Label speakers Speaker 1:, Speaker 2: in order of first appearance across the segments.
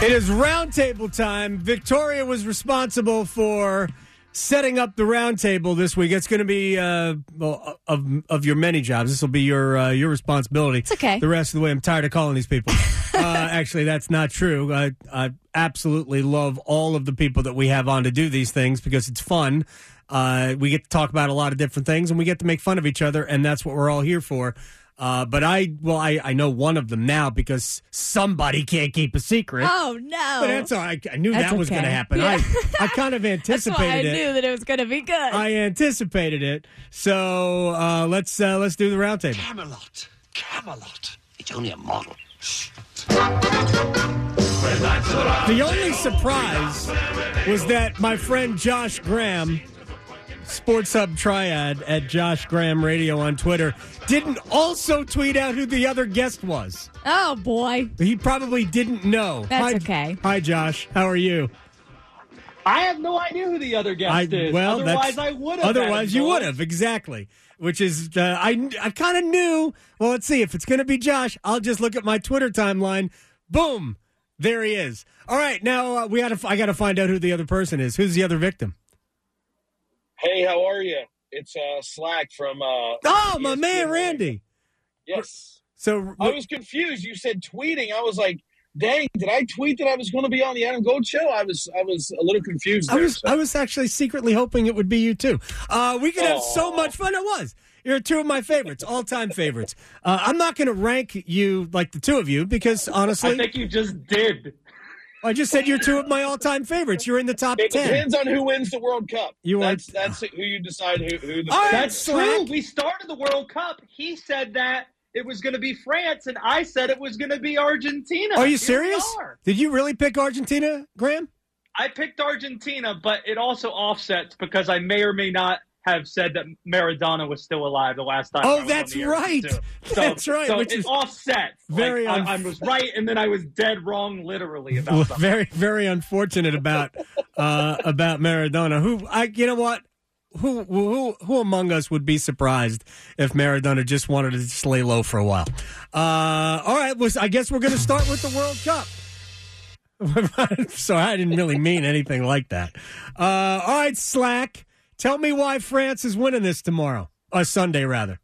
Speaker 1: It is roundtable time. Victoria was responsible for setting up the roundtable this week. It's going to be of your many jobs. This will be your responsibility.
Speaker 2: It's okay.
Speaker 1: The rest of the way, I'm tired of calling these people. Actually, that's not true. I absolutely love all of the people that we have on to do these things because it's fun. We get to talk about a lot of different things, and we get to make fun of each other, and that's what we're all here for. But I know one of them now because somebody can't keep a secret.
Speaker 2: Oh, no.
Speaker 1: But that's all right. I knew
Speaker 2: That's
Speaker 1: that was going to
Speaker 2: okay.
Speaker 1: happen.
Speaker 2: Yeah.
Speaker 1: I kind of
Speaker 2: That's why
Speaker 1: anticipated
Speaker 2: I
Speaker 1: it.
Speaker 2: knew that it was going to be good.
Speaker 1: I anticipated it. So let's do the roundtable.
Speaker 3: Camelot. It's only a model.
Speaker 1: The only surprise was that my friend Josh Graham, Sports Hub Triad at Josh Graham Radio on Twitter, didn't also tweet out who the other guest was.
Speaker 2: Oh, boy.
Speaker 1: He probably didn't know.
Speaker 2: That's okay.
Speaker 1: Hi, Josh. How are you?
Speaker 4: I have no idea who the other guest is. Otherwise, I would have.
Speaker 1: Otherwise, you would have. Exactly. Which is, I kind of knew. Well, let's see. If it's going to be Josh, I'll just look at my Twitter timeline. Boom. There he is. All right. Now, I got to find out who the other person is. Who's the other victim?
Speaker 5: Hey, how are you? It's Slack from
Speaker 1: Oh, my man, Randy.
Speaker 5: Yes.
Speaker 1: So
Speaker 5: I was confused. You said tweeting. I was like, dang, did I tweet that I was going to be on the Adam Gold show? I was a little confused there.
Speaker 1: I was actually secretly hoping it would be you, too. We could have so much fun. It was. You're two of my favorites, all-time favorites. I'm not going to rank you like the two of you because, honestly,
Speaker 4: I think you just did.
Speaker 1: I just said you're two of my all-time favorites. You're in the top 10.
Speaker 5: It depends on who wins the World Cup. That's who you decide who the
Speaker 1: All right,
Speaker 4: That's
Speaker 1: Slack.
Speaker 4: true. We started the World Cup. He said that it was going to be France, and I said it was going to be Argentina.
Speaker 1: Are you
Speaker 4: Here
Speaker 1: serious?
Speaker 4: we are.
Speaker 1: Did you really pick Argentina, Graham?
Speaker 4: I picked Argentina, but it also offsets because I may or may not have said that Maradona was still alive the last time. I
Speaker 1: Oh,
Speaker 4: was on
Speaker 1: that's
Speaker 4: the air,
Speaker 1: right.
Speaker 4: too.
Speaker 1: That's right.
Speaker 4: So
Speaker 1: Which
Speaker 4: it
Speaker 1: is
Speaker 4: offsets.
Speaker 1: very
Speaker 4: I was right, and then I was dead wrong, literally about something.
Speaker 1: very, very unfortunate about Maradona. You know what? Who among us would be surprised if Maradona just wanted to just lay low for a while? All right, I guess we're going to start with the World Cup. So I didn't really mean anything like that. All right, Slack. Tell me why France is winning this tomorrow. Sunday, rather.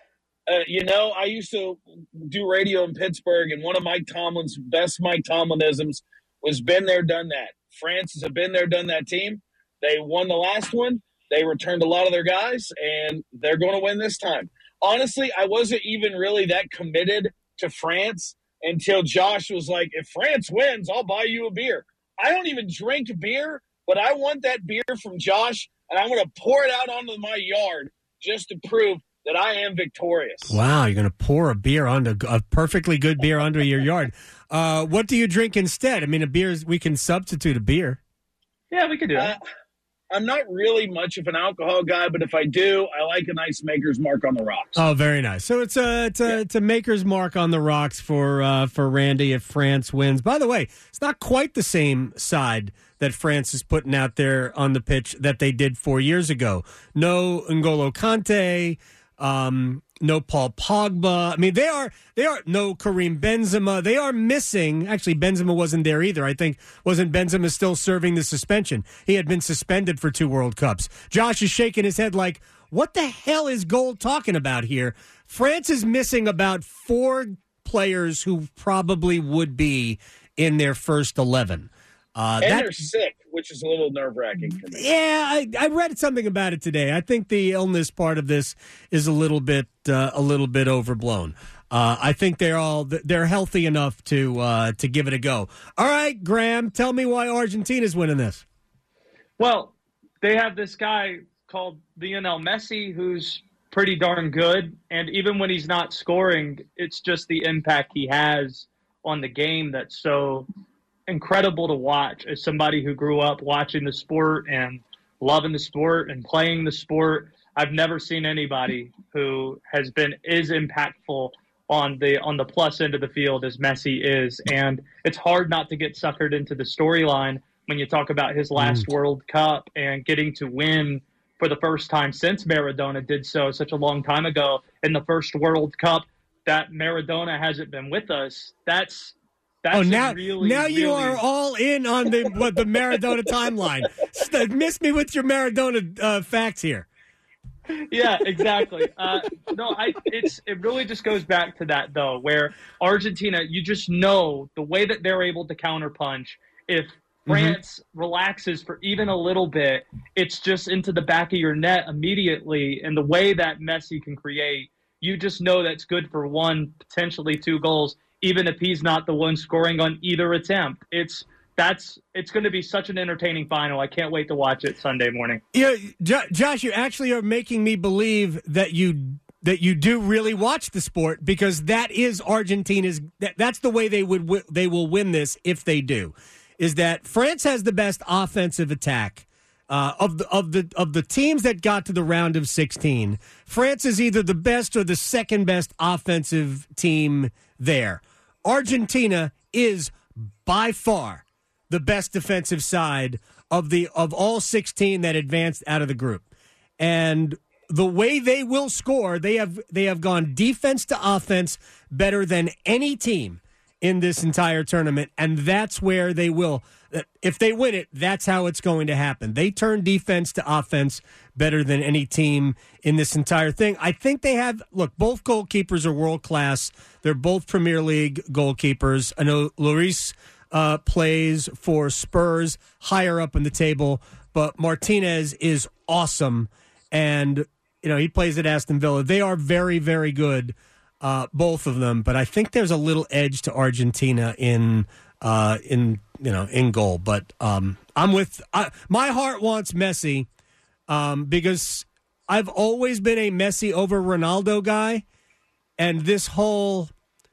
Speaker 5: I used to do radio in Pittsburgh, and one of Mike Tomlin's best Mike Tomlinisms was been there, done that. France has a been there, done that team. They won the last one. They returned a lot of their guys, and they're going to win this time. Honestly, I wasn't even really that committed to France until Josh was like, if France wins, I'll buy you a beer. I don't even drink beer, but I want that beer from Josh, and I'm going to pour it out onto my yard just to prove that I am victorious.
Speaker 1: Wow, you're going to pour a perfectly good beer onto your yard. What do you drink instead? I mean, we can substitute a beer.
Speaker 4: Yeah, we could do that.
Speaker 5: I'm not really much of an alcohol guy, but if I do, I like a nice Maker's Mark on the rocks.
Speaker 1: Oh, very nice. So it's a Maker's Mark on the rocks for Randy if France wins. By the way, it's not quite the same side that France is putting out there on the pitch that they did 4 years ago. No N'Golo Kante, no Paul Pogba. I mean, they are no Karim Benzema. They are missing. Actually, Benzema wasn't there either. I think wasn't Benzema still serving the suspension? He had been suspended for 2 World Cups. Josh is shaking his head like, what the hell is Gold talking about here? France is missing about 4 players who probably would be in their first 11.
Speaker 5: And they're sick, which is a little nerve-wracking for me.
Speaker 1: Yeah, I read something about it today. I think the illness part of this is a little bit overblown. I think they're healthy enough to give it a go. All right, Graham, tell me why Argentina's winning this.
Speaker 4: Well, they have this guy called Lionel Messi who's pretty darn good, and even when he's not scoring, it's just the impact he has on the game that's so incredible to watch as somebody who grew up watching the sport and loving the sport and playing the sport. I've never seen anybody who has been as impactful on the plus end of the field as Messi is. And it's hard not to get suckered into the storyline when you talk about his last World Cup and getting to win for the first time since Maradona did so such a long time ago in the first World Cup that Maradona hasn't been with us. That's That's
Speaker 1: now
Speaker 4: really,
Speaker 1: now you
Speaker 4: really-
Speaker 1: are all in on the Maradona timeline. Miss me with your Maradona facts here.
Speaker 4: Yeah, exactly. It really just goes back to that though, where Argentina, you just know the way that they're able to counterpunch. If France relaxes for even a little bit, it's just into the back of your net immediately. And the way that Messi can create, you just know that's good for 1, potentially 2 goals, even if he's not the one scoring on either attempt. It's going to be such an entertaining final. I can't wait to watch it Sunday morning.
Speaker 1: Yeah, Josh, you actually are making me believe that you do really watch the sport, because that is Argentina's. That's the way they will win this if they do. Is that France has the best offensive attack of the teams that got to the round of 16. France is either the best or the second best offensive team there. Argentina is by far the best defensive side of all 16 that advanced out of the group. And the way they will score, they have gone defense to offense better than any team in this entire tournament, and that's where they will. If they win it, that's how it's going to happen. They turn defense to offense better than any team in this entire thing. I think they have, look, both goalkeepers are world-class. They're both Premier League goalkeepers. I know Lloris plays for Spurs higher up in the table, but Martinez is awesome, and he plays at Aston Villa. They are very, very good, both of them. But I think there's a little edge to Argentina in goal. But my heart wants Messi because I've always been a Messi over Ronaldo guy, and this whole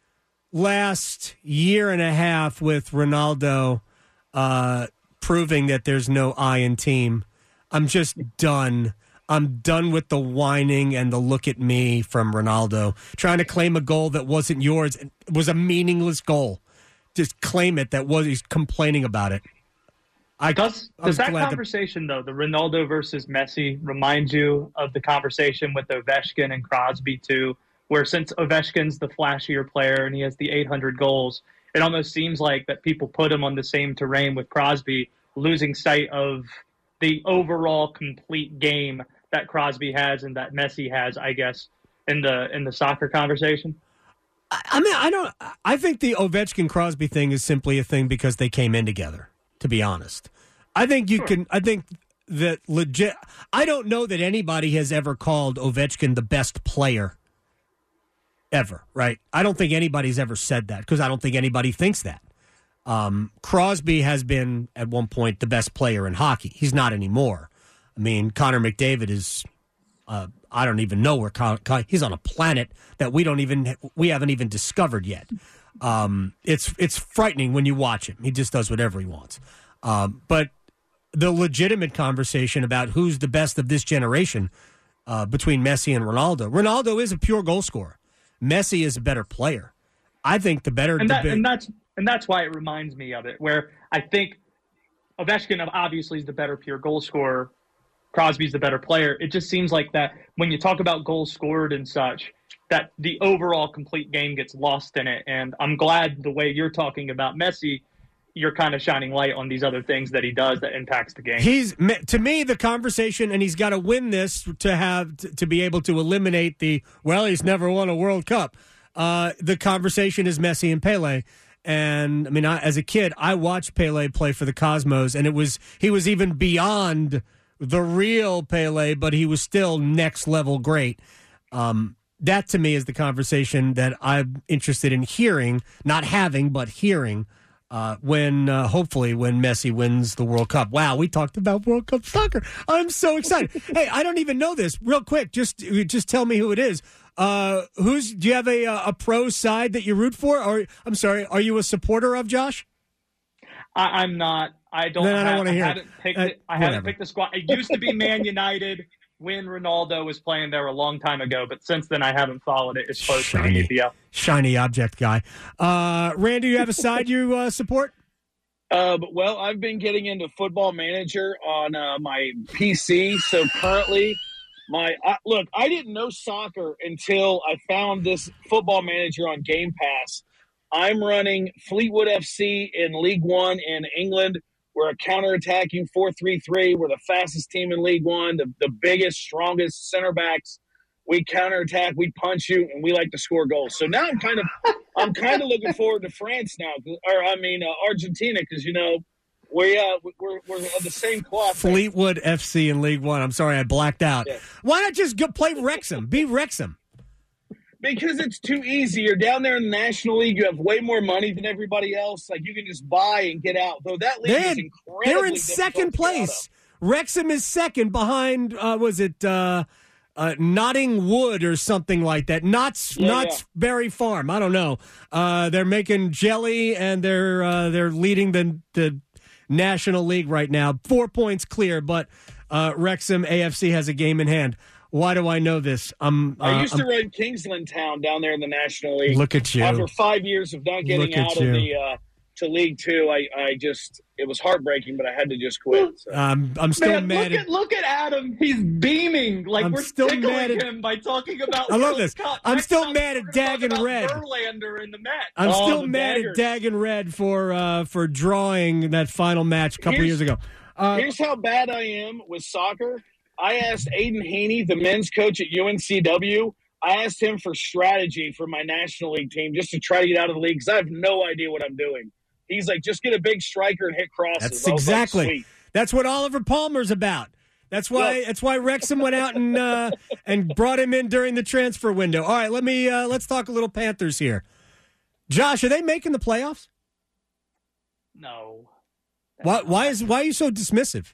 Speaker 1: last year and a half with Ronaldo proving that there's no I in team, I'm just done. I'm done with the whining and the look at me from Ronaldo. Trying to claim a goal that wasn't yours. It was a meaningless goal. Just claim it. He's complaining about it.
Speaker 4: Does that conversation, though, the Ronaldo versus Messi, remind you of the conversation with Ovechkin and Crosby, too, where since Ovechkin's the flashier player and he has the 800 goals, it almost seems like that people put him on the same terrain with Crosby, losing sight of the overall complete game that Crosby has and that Messi has, I guess, in the soccer conversation?
Speaker 1: I think the Ovechkin Crosby thing is simply a thing because they came in together, to be honest. I think that legit, I don't know that anybody has ever called Ovechkin the best player ever, right? I don't think anybody's ever said that because I don't think anybody thinks that. Crosby has been at one point the best player in hockey. He's not anymore. I mean, Connor McDavid is, I don't even know where he's on a planet that we haven't even discovered yet. It's frightening when you watch him. He just does whatever he wants. But the legitimate conversation about who's the best of this generation between Messi and Ronaldo is a pure goal scorer. Messi is a better player. I think the better
Speaker 4: and that's why it reminds me of it, where I think Ovechkin obviously is the better pure goal scorer. Crosby's the better player. It just seems like that when you talk about goals scored and such, that the overall complete game gets lost in it. And I'm glad the way you're talking about Messi, you're kind of shining light on these other things that he does that impacts the game. To me, the conversation, and he's got to win this to be able to eliminate he's never won a World Cup. The conversation is Messi and Pele. And I mean, as a kid, I watched Pele play for the Cosmos, and he was even beyond the real Pele, but he was still next level great. That to me is the conversation that I'm interested in hearing, not having, but hearing hopefully when Messi wins the World Cup. Wow, we talked about World Cup soccer. I'm so excited. Hey, I don't even know this. Real quick, just tell me who it is. Do you have a pro side that you root for? Or I'm sorry, are you a supporter of, Josh? I'm not. I don't want to hear. I haven't picked the squad. It used to be Man United when Ronaldo was playing there a long time ago, but since then I haven't followed it as closely.
Speaker 1: Shiny object guy. Randy, you have a side you support?
Speaker 5: Well, I've been getting into Football Manager on my PC, so currently look, I didn't know soccer until I found this Football Manager on Game Pass. I'm running Fleetwood FC in League One in England. We're a counterattacking 4-3-3. We're the fastest team in League One, the biggest, strongest center backs. We counterattack, we punch you, and we like to score goals. So now I'm kind of looking forward to France now, Argentina, because we're of the same cloth.
Speaker 1: Fleetwood FC in League One. I'm sorry, I blacked out.
Speaker 5: Yeah.
Speaker 1: Why not just go play Wrexham? Be Wrexham.
Speaker 5: Because it's too easy. You're down there in the National League. You have way more money than everybody else. Like, you can just buy and get out. Though that league is incredibly
Speaker 1: They're in
Speaker 5: difficult
Speaker 1: second
Speaker 5: to get out
Speaker 1: place.
Speaker 5: of.
Speaker 1: Wrexham is second behind, Notting Wood or something like that. Knott's Berry Farm. I don't know. They're making jelly, and they're leading the National League right now. 4 points clear, but Wrexham AFC has a game in hand. Why do I know this?
Speaker 5: I used to run Kingsland Town down there in the National League.
Speaker 1: Look at you.
Speaker 5: After 5 years of not getting out of to League Two, it was heartbreaking, but I had to just quit. So.
Speaker 1: I'm still mad.
Speaker 4: Look at Adam. He's beaming like we're still tickling him by talking about.
Speaker 1: I love
Speaker 4: World
Speaker 1: this.
Speaker 4: Cup.
Speaker 1: I'm
Speaker 4: Next
Speaker 1: still
Speaker 4: time
Speaker 1: mad at Dag and Red.
Speaker 4: Verlander in the Met.
Speaker 1: I'm still mad at Dag and Red for drawing that final match a couple years ago.
Speaker 5: Here's how bad I am with soccer. I asked Aiden Haney, the men's coach at UNCW, I asked him for strategy for my National League team just to try to get out of the league because I have no idea what I'm doing. He's like, just get a big striker and hit crosses.
Speaker 1: That's what Oliver Palmer's about. That's why Wrexham went out and brought him in during the transfer window. All right, let's talk a little Panthers here. Josh, are they making the playoffs?
Speaker 4: No.
Speaker 1: Why are you so dismissive?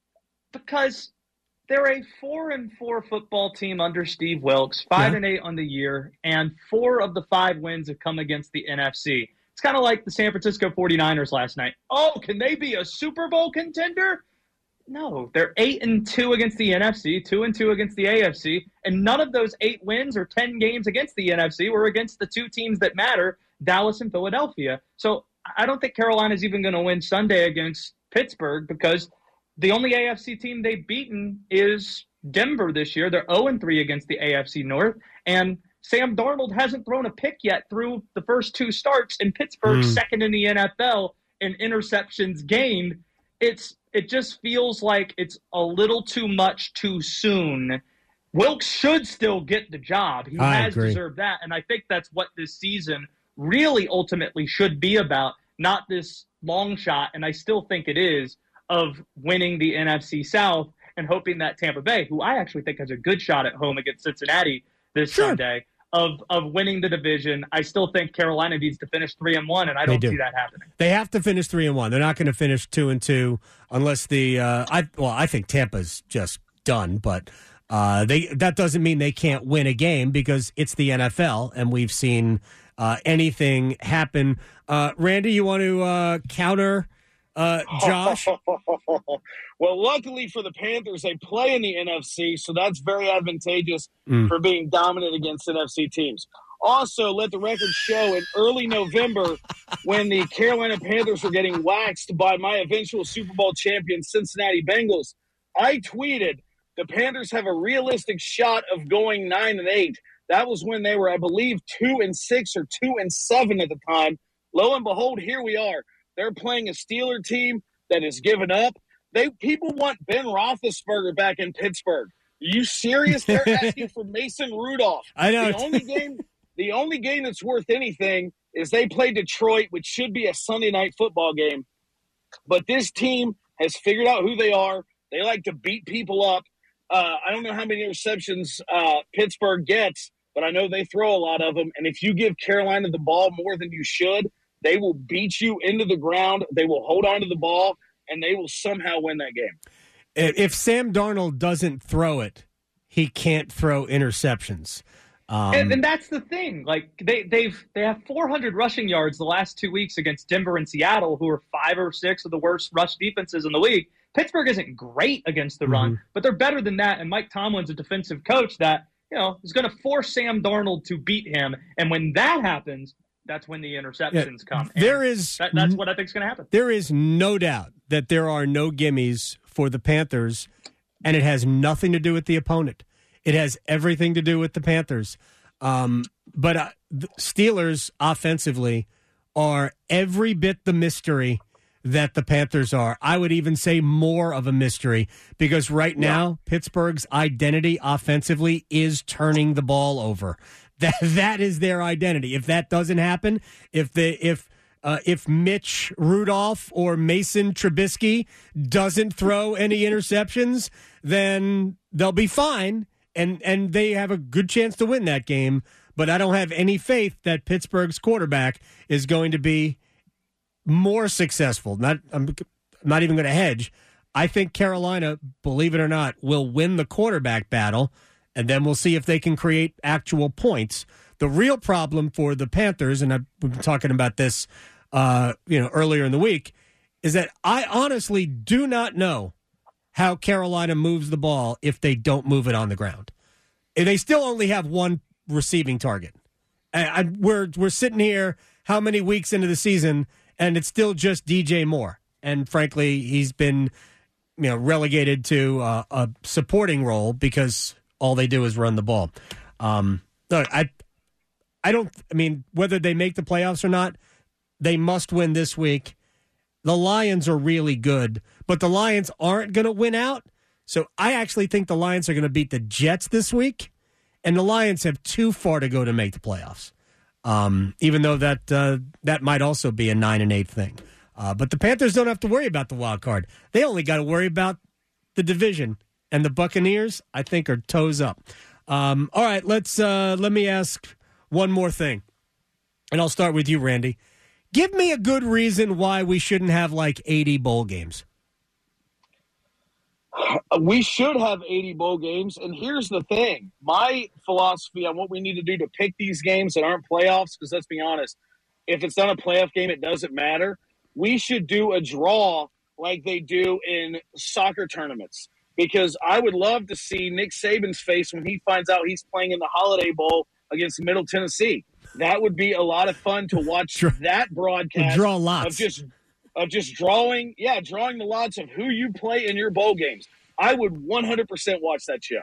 Speaker 4: Because they're a 4-4 football team under Steve Wilkes, 5-8 on the year, and 4 of the 5 wins have come against the NFC. It's kind of like the San Francisco 49ers last night. Oh, can they be a Super Bowl contender? No, they're 8-2 against the NFC, 2-2 against the AFC, and none of those 8 wins or 10 games against the NFC were against the 2 teams that matter, Dallas and Philadelphia. So I don't think Carolina's even going to win Sunday against Pittsburgh because the only AFC team they've beaten is Denver this year. They're 0-3 against the AFC North, and Sam Darnold hasn't thrown a pick yet through the first 2 starts, and Pittsburgh's second in the NFL in interceptions gained. It just feels like it's a little too much too soon. Wilkes should still get the job. He has deserved that, and I think that's what this season really ultimately should be about, not this long shot, and I still think it is, of winning the NFC South and hoping that Tampa Bay, who I actually think has a good shot at home against Cincinnati this Sunday, of winning the division. I still think Carolina needs to finish 3-1, and I don't see that happening.
Speaker 1: They have to finish 3-1. They're not going to finish 2-2 unless I think Tampa's just done, but that doesn't mean they can't win a game because it's the NFL, and we've seen anything happen. Randy, you want to counter Josh?
Speaker 5: Well, luckily for the Panthers, they play in the NFC, so that's very advantageous for being dominant against NFC teams. Also, let the record show in early November when the Carolina Panthers were getting waxed by my eventual Super Bowl champion Cincinnati Bengals, I tweeted, the Panthers have a realistic shot of going 9-8. That was when they were, I believe, 2-6 or 2-7 at the time. Lo and behold, here we are. They're playing a Steeler team that has given up. People want Ben Roethlisberger back in Pittsburgh. Are you serious? They're asking for Mason Rudolph.
Speaker 1: I know.
Speaker 5: The only game that's worth anything is they play Detroit, which should be a Sunday night football game. But this team has figured out who they are. They like to beat people up. I don't know how many interceptions Pittsburgh gets, but I know they throw a lot of them. And if you give Carolina the ball more than you should, they will beat you into the ground. They will hold on to the ball, and they will somehow win that game.
Speaker 1: If Sam Darnold doesn't throw it, he can't throw interceptions.
Speaker 4: And that's the thing. Like they have 400 rushing yards the last 2 weeks against Denver and Seattle, who are 5 or 6 of the worst rush defenses in the league. Pittsburgh isn't great against the run, but they're better than that. And Mike Tomlin's a defensive coach that is going to force Sam Darnold to beat him. And when that happens, that's when the interceptions come. And that's what I think is going to happen. There is
Speaker 1: no doubt that there are no gimmies for the Panthers, and it has nothing to do with the opponent. It has everything to do with the Panthers. But the Steelers offensively are every bit the mystery that the Panthers are. I would even say more of a mystery because right now Pittsburgh's identity offensively is turning the ball over. That is their identity. If that doesn't happen, if Mitch Rudolph or Mason Trubisky doesn't throw any interceptions, then they'll be fine, and they have a good chance to win that game. But I don't have any faith that Pittsburgh's quarterback is going to be more successful. I'm not even going to hedge. I think Carolina, believe it or not, will win the quarterback battle, and then we'll see if they can create actual points. The real problem for the Panthers, and we've been talking about this earlier in the week, is that I honestly do not know how Carolina moves the ball if they don't move it on the ground. They still only have one receiving target. We're sitting here how many weeks into the season, and it's still just DJ Moore. And frankly, he's been relegated to a supporting role because all they do is run the ball. Look, whether they make the playoffs or not, they must win this week. The Lions are really good, but the Lions aren't going to win out. So I actually think the Lions are going to beat the Jets this week, and the Lions have too far to go to make the playoffs. Even though that might also be a 9-8 thing. But the Panthers don't have to worry about the wild card. They only got to worry about the division. And the Buccaneers, I think, are toes up. All right, let me ask one more thing. And I'll start with you, Randy. Give me a good reason why we shouldn't have like 80 bowl games.
Speaker 5: We should have 80 bowl games, and here's the thing. My philosophy on what we need to do to pick these games that aren't playoffs, because let's be honest, if it's not a playoff game, it doesn't matter. We should do a draw like they do in soccer tournaments, because I would love to see Nick Saban's face when he finds out he's playing in the Holiday Bowl against Middle Tennessee. That would be a lot of fun to watch that broadcast.
Speaker 1: Draw lots.
Speaker 5: Of just drawing the lots of who you play in your bowl games. I would 100% watch that show.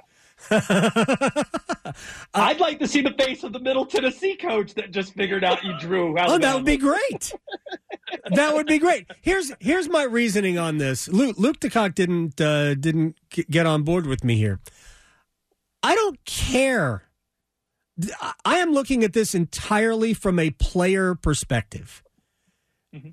Speaker 4: I'd like to see the face of the Middle Tennessee coach that just figured out you drew.
Speaker 1: Oh, that would be great. That would be great. Here's my reasoning on this. Luke DeCock didn't get on board with me here. I don't care. I am looking at this entirely from a player perspective. Mm-hmm.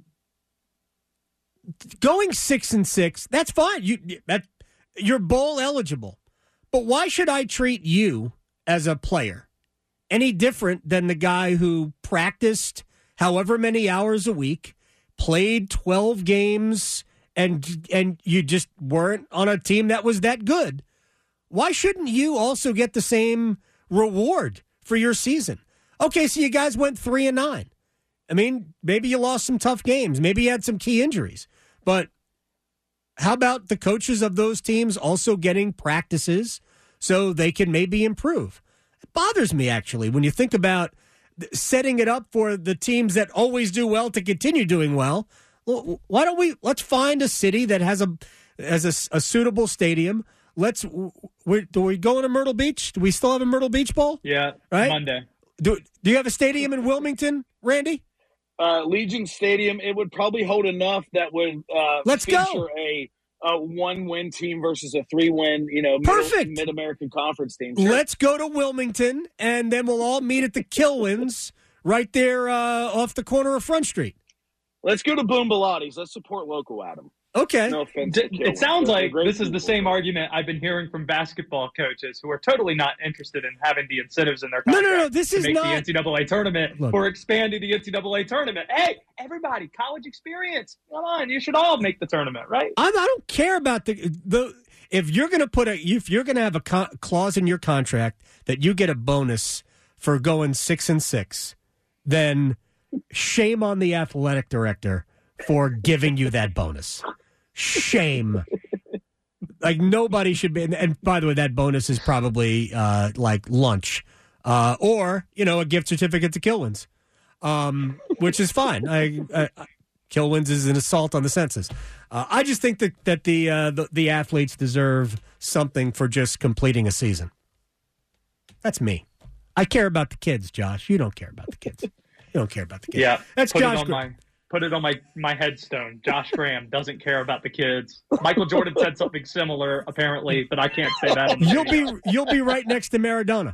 Speaker 1: Going 6-6, that's fine. You're bowl eligible. But why should I treat you as a player any different than the guy who practiced however many hours a week, played 12 games, and you just weren't on a team that was that good? Why shouldn't you also get the same reward for your season? Okay, so you guys went 3-9. I mean, maybe you lost some tough games. Maybe you had some key injuries. But how about the coaches of those teams also getting practices so they can maybe improve? It bothers me, actually, when you think about setting it up for the teams that always do well to continue doing well. Why don't let's find a city that has a suitable stadium. Do we go to Myrtle Beach? Do we still have a Myrtle Beach Bowl?
Speaker 4: Yeah,
Speaker 1: right?
Speaker 4: Monday.
Speaker 1: Do you have a stadium in Wilmington, Randy?
Speaker 5: Legion Stadium, it would probably hold enough that would feature a 1-win team versus a 3-win,
Speaker 1: perfect
Speaker 5: Mid-American Conference team. Sure.
Speaker 1: Let's go to Wilmington, and then we'll all meet at the Kilwins right there off the corner of Front Street.
Speaker 5: Let's go to Boom Bilatti's. Let's support local, Adam.
Speaker 1: Okay.
Speaker 5: No offense.
Speaker 4: It sounds like this is the same argument I've been hearing from basketball coaches who are totally not interested in having the incentives in their contract.
Speaker 1: No. This is
Speaker 4: make
Speaker 1: not
Speaker 4: the NCAA tournament
Speaker 1: Look.
Speaker 4: or expanding the NCAA tournament. Hey, everybody, college experience. Come on, you should all make the tournament, right?
Speaker 1: I don't care about the if you're going to have a clause in your contract that you get a bonus for going 6-6, then shame on the athletic director for giving you that bonus. Shame. Like, nobody should be. And by the way, that bonus is probably like lunch or, a gift certificate to Kilwins, which is fine. Kilwins is an assault on the senses. I just think that the athletes deserve something for just completing a season. That's me. I care about the kids, Josh. You don't care about the kids. You don't care about the kids.
Speaker 4: Yeah,
Speaker 1: That's Josh Graham.
Speaker 4: Put it on my headstone. Josh Graham doesn't care about the kids. Michael Jordan said something similar, apparently, but I can't say that.
Speaker 1: You'll be right next to Maradona.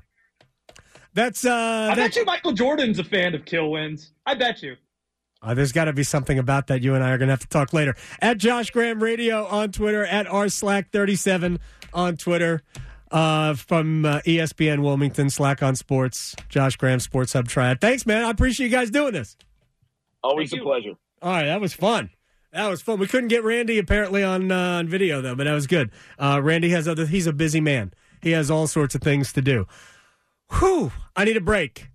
Speaker 1: I
Speaker 4: bet you Michael Jordan's a fan of kill wins. I bet you.
Speaker 1: There's got to be something about that. You and I are going to have to talk later. At Josh Graham Radio on Twitter, at rslack37 on Twitter, from ESPN Wilmington, Slack on Sports, Josh Graham Sports Hub Triad. Thanks, man. I appreciate you guys doing this.
Speaker 5: Always a pleasure.
Speaker 1: All right, that was fun. We couldn't get Randy apparently on video though, but that was good. Randy he's a busy man. He has all sorts of things to do. Whew, I need a break.